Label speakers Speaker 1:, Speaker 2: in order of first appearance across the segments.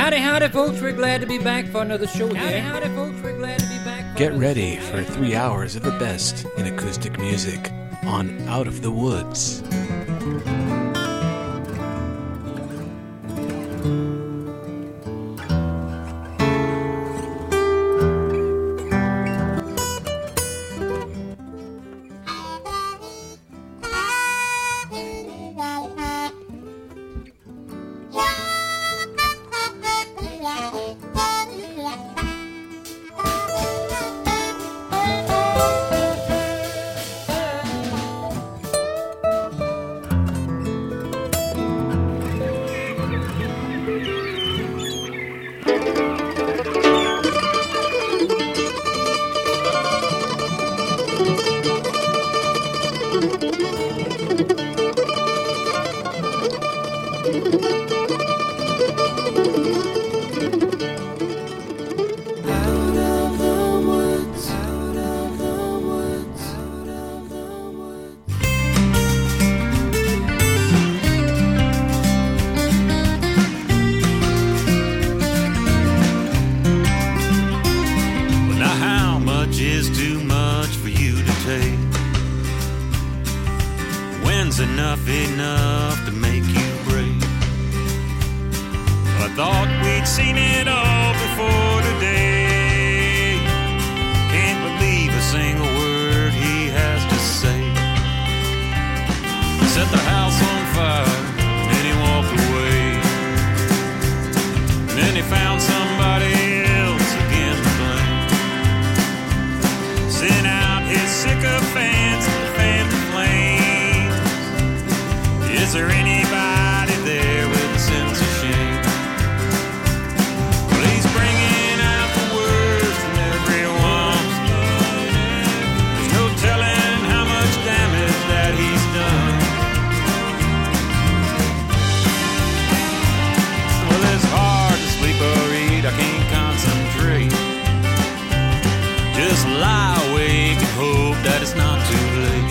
Speaker 1: Howdy, folks. We're glad to be back for another show here. Howdy, folks. We're glad to be back for
Speaker 2: Get ready for 3 hours of the best in acoustic music on Out of the Woods.
Speaker 3: Enough to make you break. I thought we'd seen it all before today. Can't believe a single word he has to say. Set the house on fire, and he walked away. And then he found somebody else again to blame. Sent out his sycophants to fan the flame. Is there anybody there with a sense of shame? Well, he's bringing out the worst in everyone. There's no telling how much damage that he's done. Well, it's hard to sleep or eat, I can't concentrate. Just lie awake and hope that it's not too late.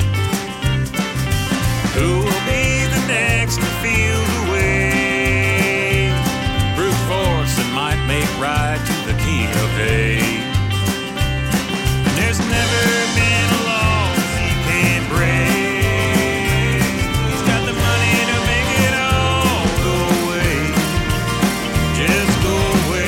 Speaker 3: Who will be the next to feel the way? Brute force that might make right to the king of hate. And there's never been a loss he can't break. He's got the money to make it all go away. Just go away.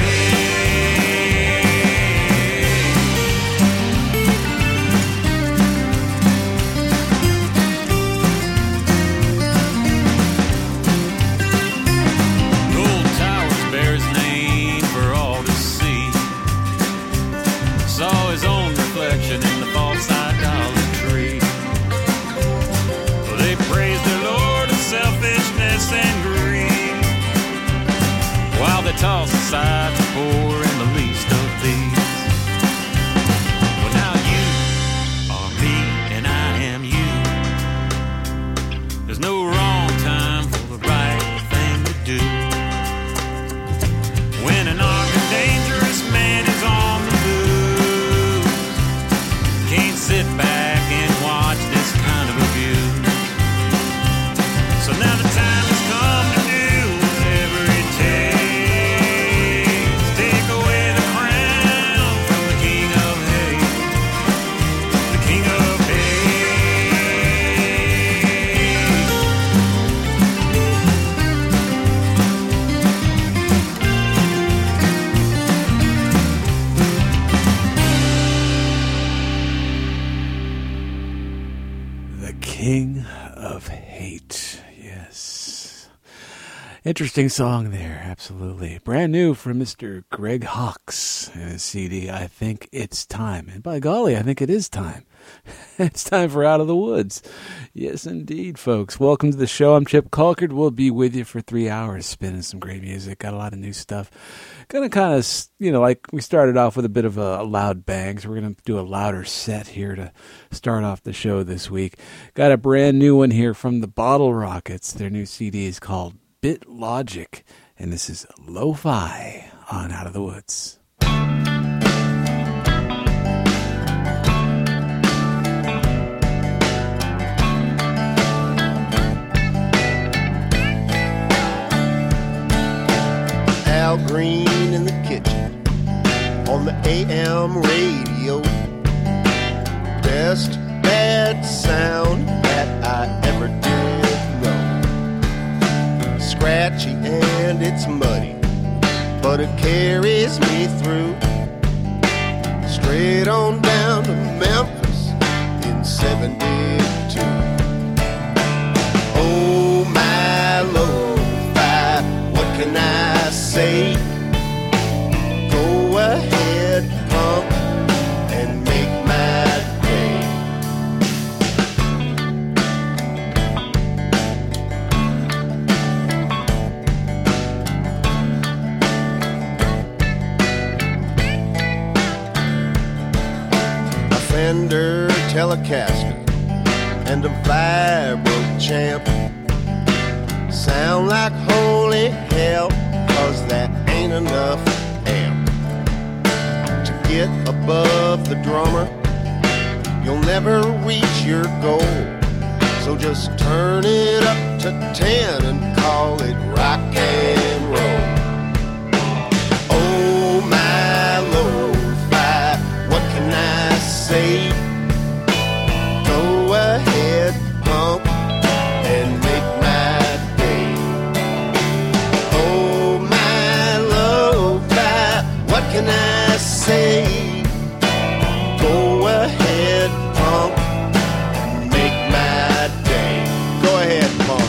Speaker 3: In the false idolatry, well, they praise their Lord of selfishness and greed, while they toss aside the poor and the least of these. Well, now you are me and I am you. There's no wrong time for the right thing to do. When an armed and dangerous man is on the sit back and watch this kind of abuse. So now the time has come to do whatever it takes. Take away the crown from the king of hate. The king of
Speaker 2: King of Hate. Yes. Interesting song there, absolutely. Brand new from Mr. Greg Hawkes and his CD, I Think It's Time. And by golly, I think it is time. It's time for Out of the Woods. Yes, indeed, folks. Welcome to the show. I'm Chip Colkert. We'll be with you for 3 hours spinning some great music. Got a lot of new stuff. Gonna kind of, like we started off with a bit of a loud bang, so we're going to do a louder set here to start off the show this week. Got a brand new one here from the Bottle Rockets. Their new CD is called Bit Logic, and this is Lo-Fi on Out of the Woods.
Speaker 4: Al Green in the kitchen on the AM radio. Best bad sound that I ever did know. Scratchy and it's muddy, but it carries me through. Straight on down to Memphis in 72. Oh my lo-fi, what can I say? Go ahead, pump, and make my day. A Fender Telecaster and a Vibro Champ sound like holy hell, 'cause that ain't enough amp to get above the drummer. You'll never reach your goal, so just turn it up to 10 and call it rock and roll. Oh my lo-fi, what can I say? Go ahead, pump, and make my day. Oh my lo-fi, what can I say? Go ahead, pump, and make my day. Go ahead, pump.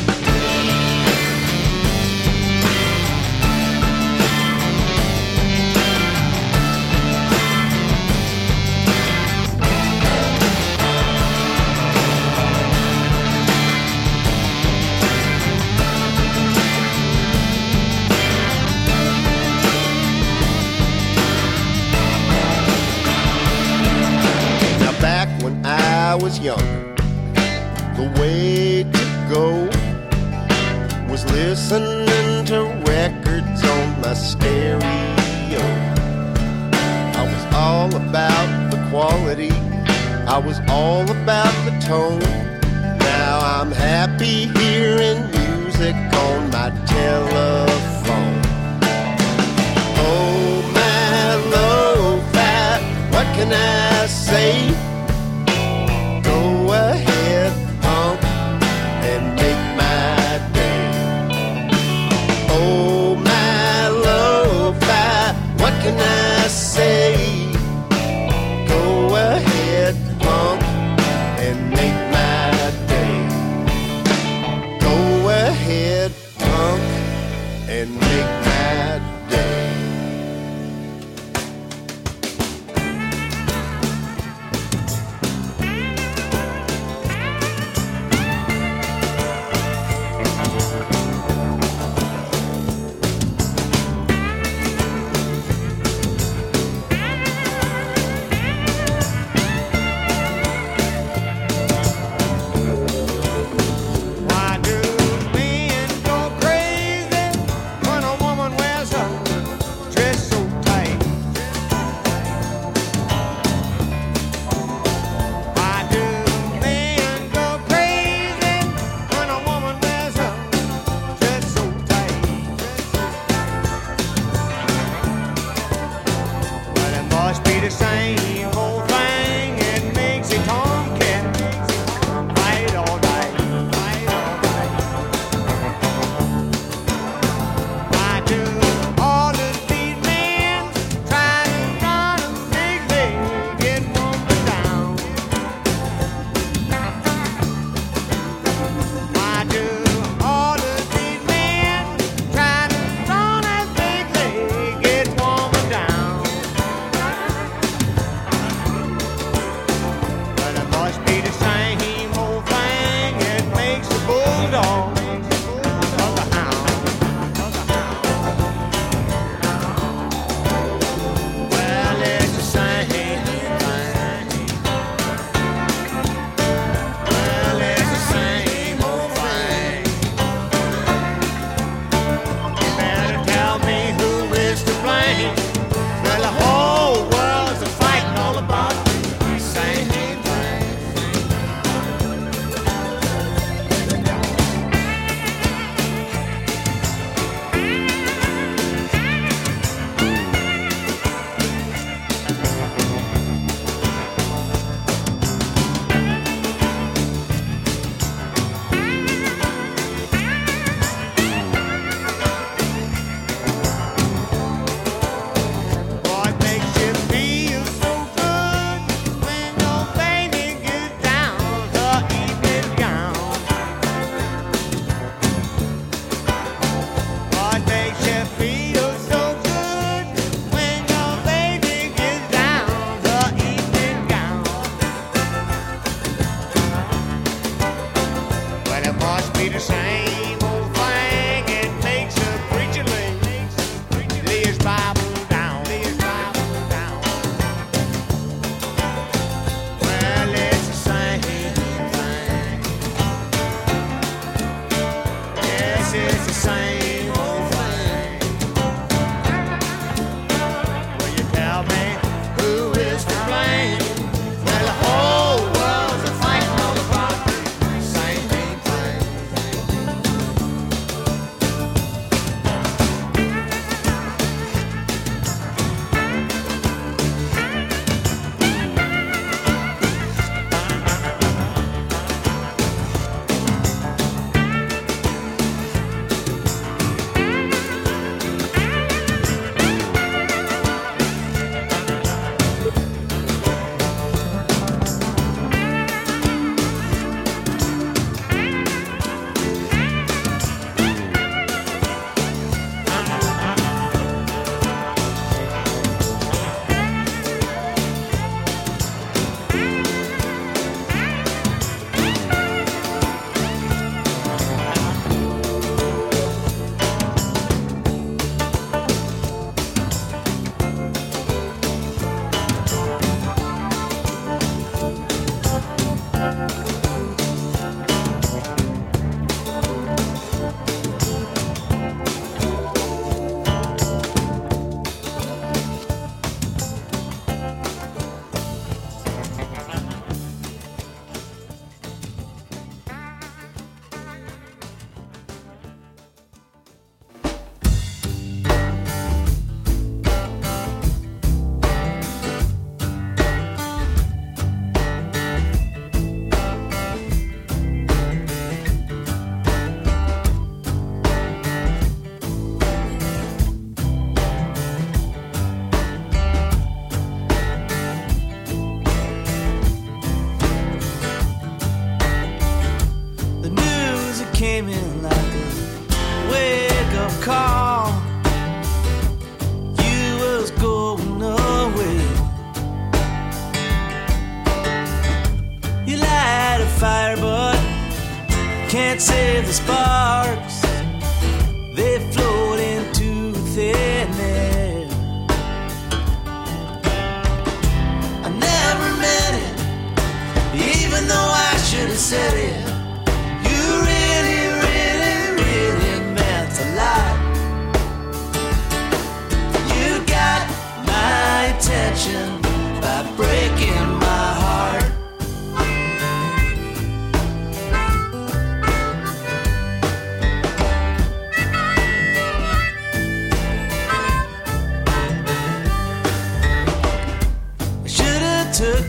Speaker 4: I was younger, the way to go was listening to records on my stereo. I was all about the quality, I was all about the tone. Now I'm happy hearing music on my telephone. Oh my lo-fi, what can I say? Go ahead, pump, and make my day. Oh my lo-fi, what can I say? Go ahead, pump, and make my day. Go ahead, pump, and make my day.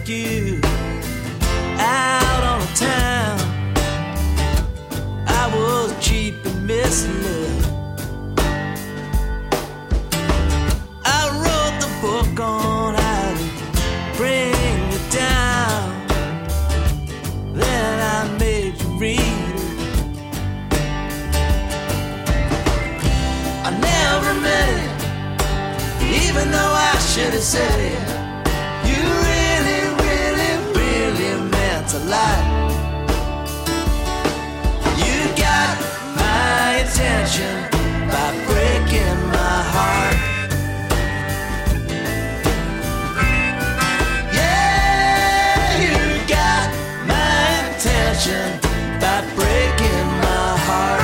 Speaker 5: you out on the town. I was cheap and missing love. I wrote the book on how to bring you down. Then I made you read it. I never meant it, even though I should have said it. You really, really, really meant a lot. You got my attention by breaking my heart. Yeah, you got my attention by breaking my heart.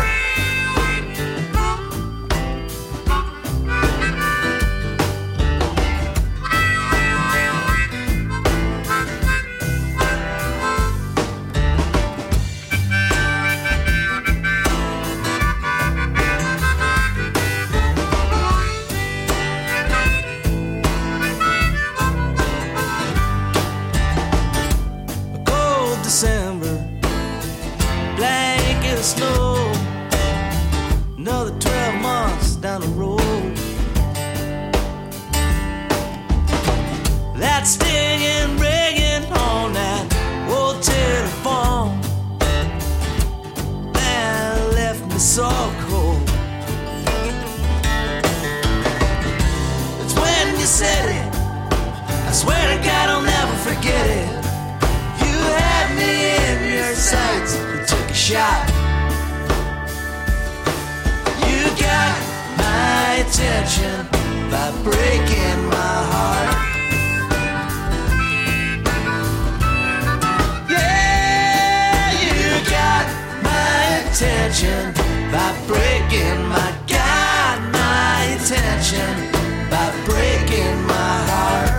Speaker 5: December, blanket of snow, another 12 months down the road. That stinging, ringing on that old telephone, that left me so cold. It's when you said it, I swear to God I'll never forget it. In your sights, we took a shot. You got my attention by breaking my heart. Yeah, you got my attention by breaking my, got my attention by breaking my heart.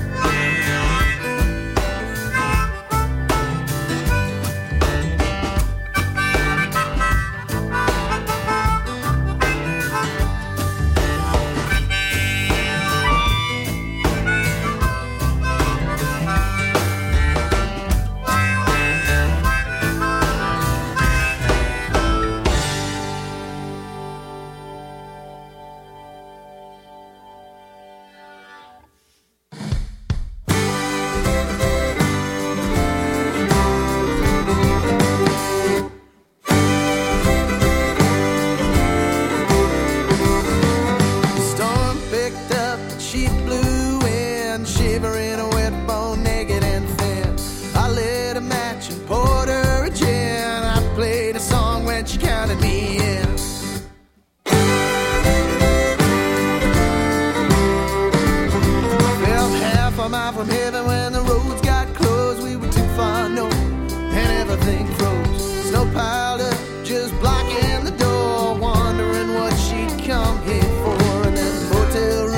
Speaker 5: From heaven when the roads got closed, we were too far north and everything froze. Snow piled up, just blocking the door, wondering what she'd come here for. And then the hotel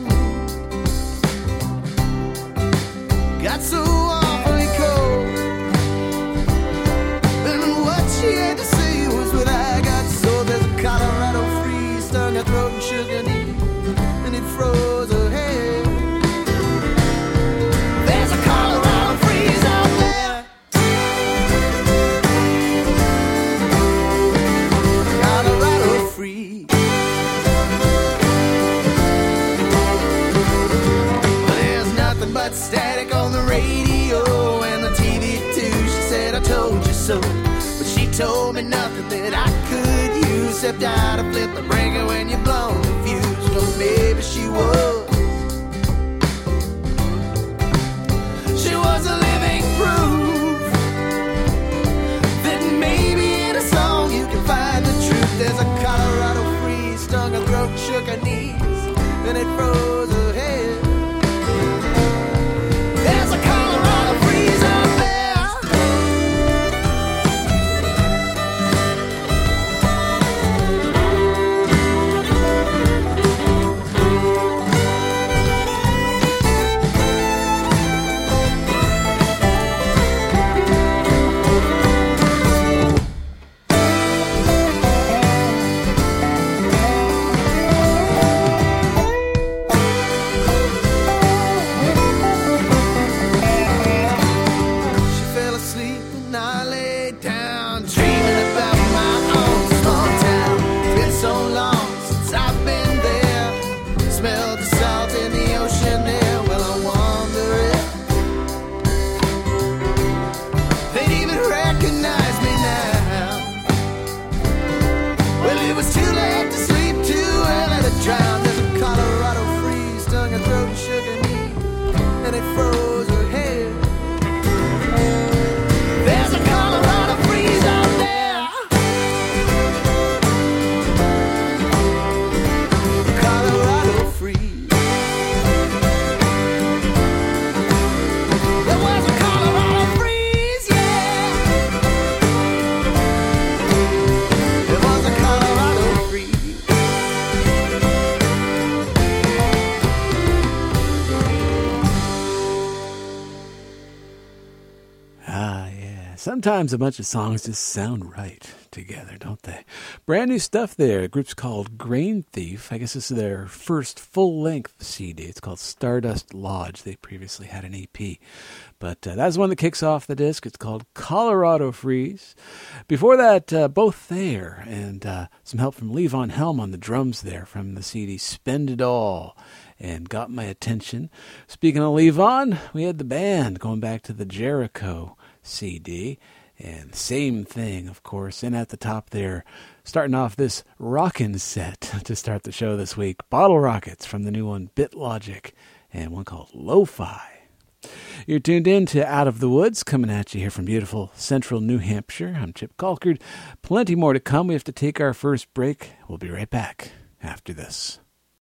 Speaker 5: room got so awfully cold, and what she had to say was what I got. So there's a Colorado freeze, stung her throat and shook her knee, and it froze her head. Static on the radio and the TV too. She said I told you so, but she told me nothing that I could use except how to flip the breaker when you're blown the fuse. Well, maybe she was a living proof that maybe in a song you can find the truth. There's a Colorado freeze, stung her throat, shook her knees, and it froze her head. There's a Colorado freeze out there. smell the salt in the ocean there. Well, I wonder if they'd even recognize me now. Well, it was too late to sleep, too early to drown. There's a Colorado freeze, stung her throat and shook her knee, and it froze her hair. There's a Colorado freeze out there. Colorado freeze. There was a Colorado freeze, yeah. There was a Colorado freeze.
Speaker 2: Ah, yeah. Sometimes a bunch of songs just sound right together, don't they? Brand new stuff there. The group's called Grain Thief. I guess this is their first full-length CD. It's called Stardust Lodge. They previously had an EP. But that's one that kicks off the disc. It's called Colorado Freeze. Before that, Both There, and some help from Levon Helm on the drums there from the CD Spend It All, and got my attention. Speaking of Levon, we had the band going back to the Jericho CD, and same thing, of course. And at the top there, starting off this rockin' set to start the show this week, Bottle Rockets from the new one, BitLogic, and one called Lo-Fi. You're tuned in to Out of the Woods, coming at you here from beautiful central New Hampshire. I'm Chip Colkard. Plenty more to come. We have to take our first break. We'll be right back after this.